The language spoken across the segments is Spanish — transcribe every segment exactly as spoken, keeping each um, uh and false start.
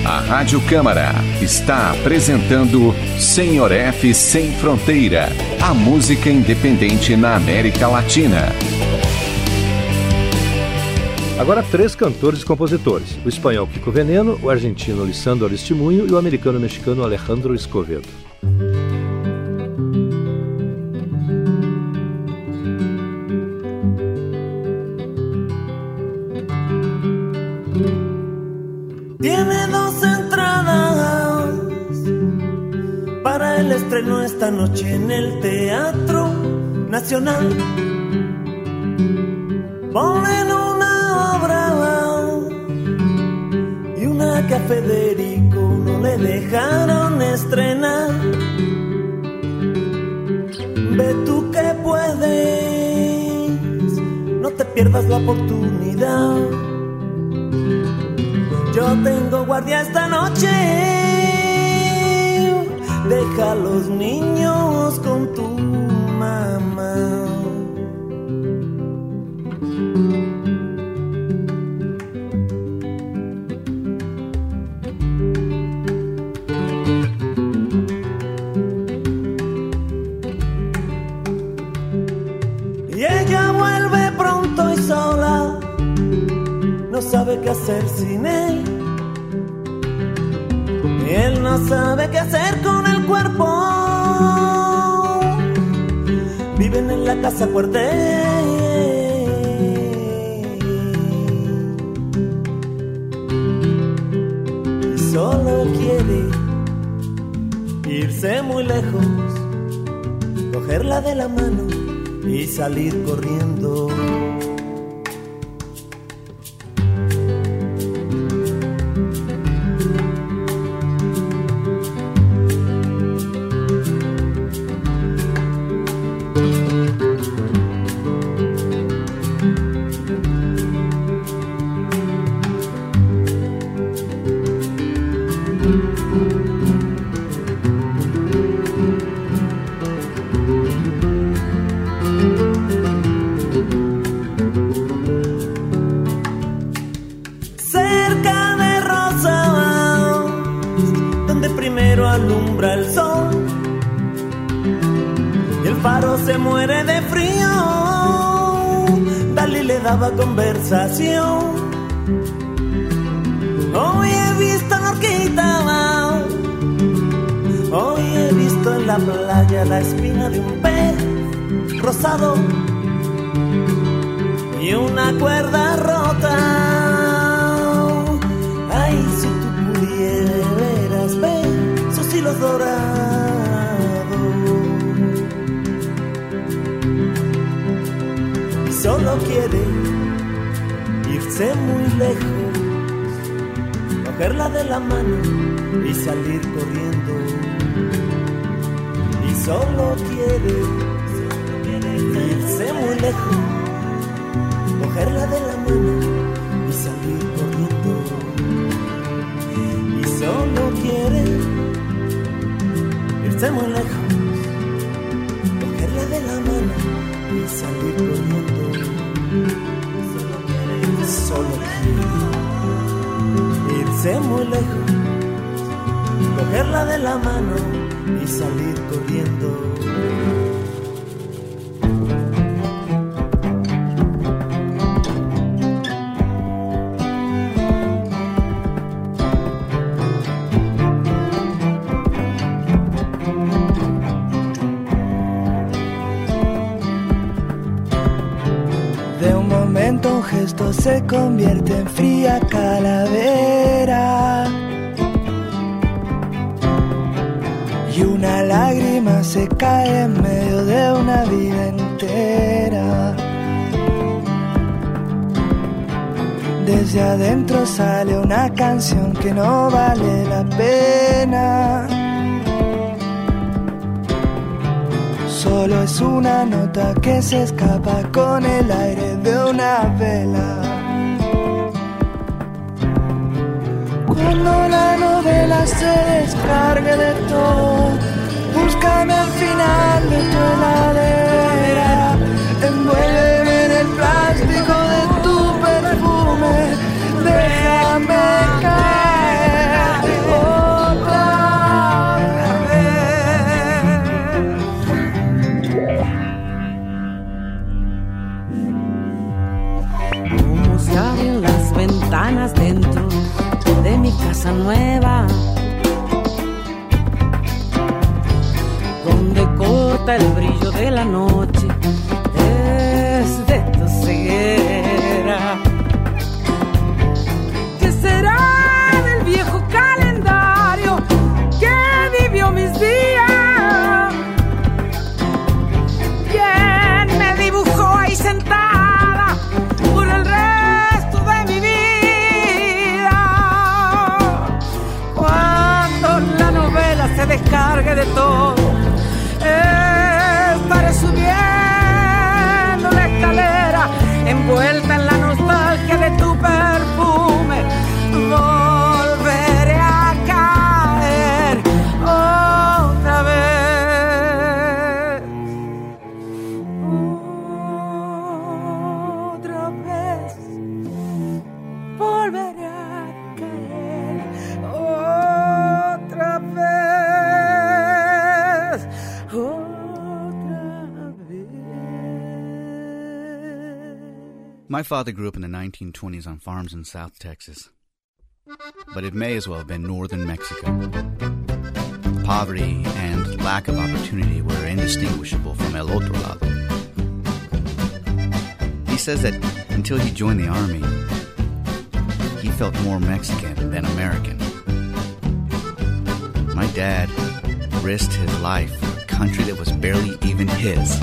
A Rádio Câmara está apresentando Senhor F Sem Fronteira, a música independente na América Latina. Agora três cantores e compositores, o espanhol Kiko Veneno, o argentino Lisandro Aristimuño e o americano-mexicano Alejandro Escovedo. Tiene dos entradas para el estreno esta noche en el Teatro Nacional. Ponen una obra y una que a Federico no le dejaron estrenar. Ve tú que puedes, no te pierdas la oportunidad. Yo tengo guardia esta noche, deja a los niños con tu mamá. Y ella vuelve pronto y sola, no sabe qué hacer sin él. Y él no sabe qué hacer con el cuerpo. Viven en la casa cuartel y solo quiere irse muy lejos, cogerla de la mano y salir corriendo. Alumbra el sol y el faro se muere de frío. Dalí le daba conversación. Hoy he visto a Norquita, hoy he visto en la playa la espina de un pez rosado y una cuerda rota. Ay, si tú pudieras ver sus hilos dorados, y solo quiere irse muy lejos, cogerla de la mano y salir corriendo. Y solo quiere irse muy lejos, cogerla de la mano y salir corriendo. Y solo quiere irse muy lejos, cogerla de la mano y salir corriendo. Solo quiere irse muy lejos, cogerla de la mano y salir corriendo. Un gesto se convierte en fría calavera y una lágrima se cae en medio de una vida entera. Desde adentro sale una canción que no vale la pena. Solo es una nota que se escapa con el aire de una vela. Cuando la novela se descargue de todo, búscame al final de tu heladera. Envuélveme en el plástico de tu perfume, déjame caer casa nueva, donde corta el brillo de la noche desde tu ceguera. ¿Qué será del viejo calendario que vivió mis días? ¿Quién me dibujó ahí sentada por el resto de mi vida? Cuando la novela se descargue de todo, estaré subiendo la escalera, envuelta en la nostalgia de tu perfume. Volveré a caer otra vez, otra vez. Volveré a caer otra vez, otra vez. My father grew up in the nineteen twenties on farms in South Texas, but it may as well have been northern Mexico. Poverty and lack of opportunity were indistinguishable from El Otro Lado. He says that until he joined the army, he felt more Mexican than American. My dad risked his life for a country that was barely even his.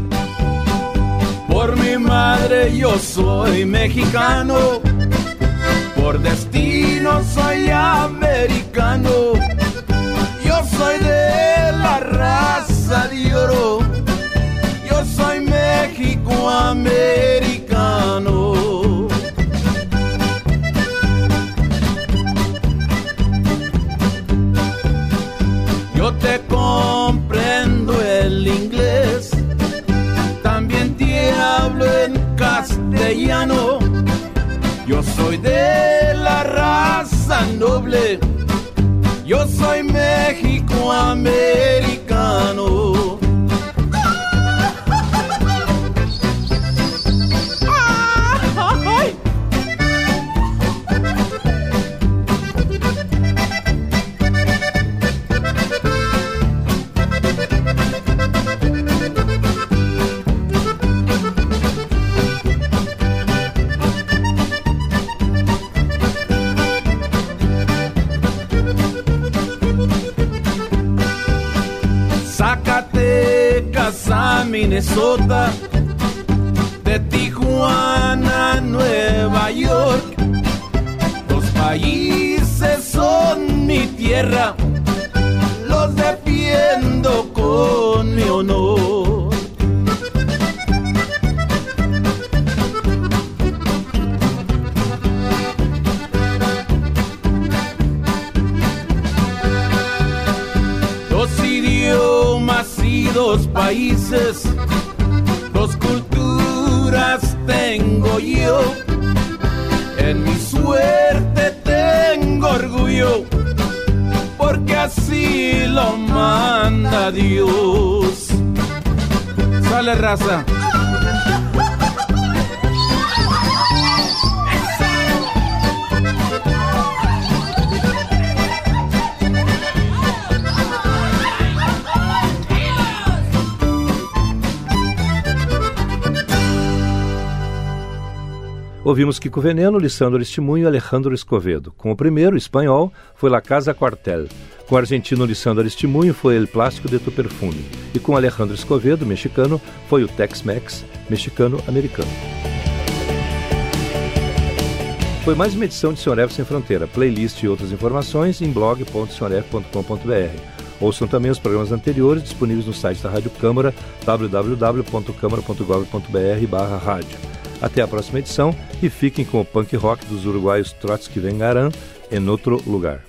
Por mi madre yo soy mexicano, por destino soy americano. Yo soy de la raza de oro, yo soy México-americano. Yo te comprendo el inglés, también te hablo en castellano. Yo soy de la raza noble, yo soy México-americano. Zacatecas a Minnesota, de Tijuana a Nueva York. Los países son mi tierra, los defiendo con mi honor. Dos idiomas y dos países, dos culturas tengo yo. En mi suerte tengo orgullo, porque así lo manda Dios. Sale, raza. Ouvimos Kiko Veneno, Lisandro Aristimuño e Alejandro Escovedo. Com o primeiro, espanhol, foi La Casa Quartel. Com o argentino Lisandro Aristimuño foi El Plástico de Tu Perfume. E com Alejandro Escovedo, mexicano, foi o Tex-Mex, mexicano-americano. Foi mais uma edição de Senhor F Sem Fronteira. Playlist e outras informações em blog ponto senhor f ponto com ponto b r. Ouçam também os programas anteriores disponíveis no site da Rádio Câmara, w w w ponto câmara ponto gov ponto b r barra rádio. Até a próxima edição e fiquem com o punk rock dos uruguaios Trotsky Vengarán em outro lugar.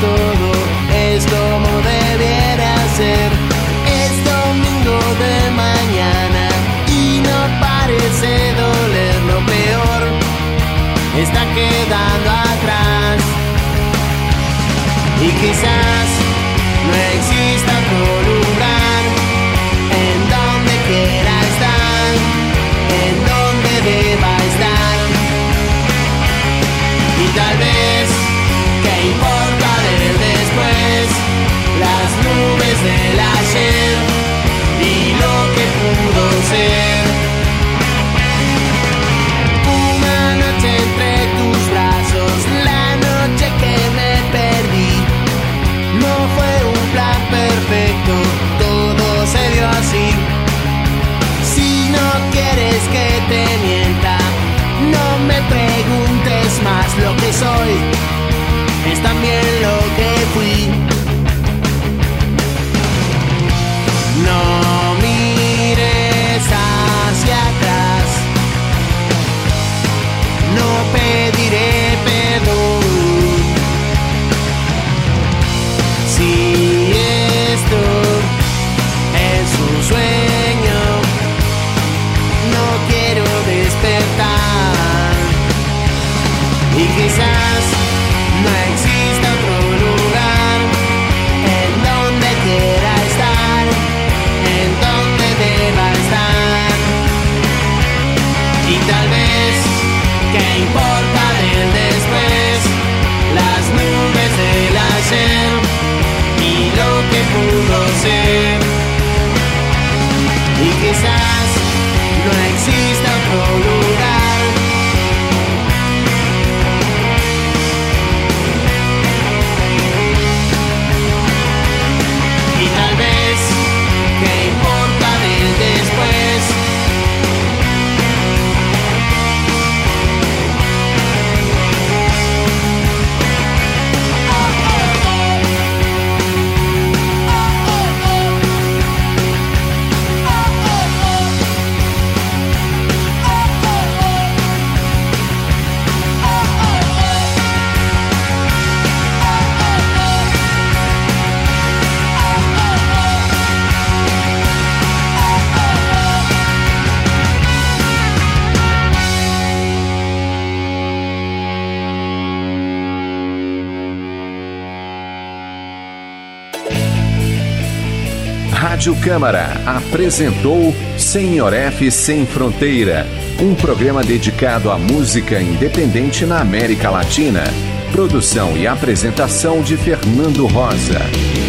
todo es como debiera ser. Es domingo de mañana y no parece doler. Lo peor está quedando atrás y quizás no exista otro lugar en donde quiera estar, en donde deba estar. Y tal vez, ¿qué importa del después? Las nubes del ayer y lo que pudo ser. Una noche entre tus brazos, la noche que me perdí. No fue un plan perfecto, todo se dio así. Si no quieres que te mienta, no me preguntes más. Lo que soy es también lo que fui. No mires hacia atrás, no pediré perdón. Si esto es un sueño, no quiero despertar. Y quizás no exista otro lugar en donde quiera estar, en donde deba estar. Y tal vez, ¿qué importa del después? Las nubes del ayer y lo que pudo ser. Y quizás no exista otro lugar. Y tal vez, ¿qué importa del después? Rádio Câmara apresentou Senhor F Sem Fronteira, um programa dedicado à música independente na América Latina. Produção e apresentação de Fernando Rosa.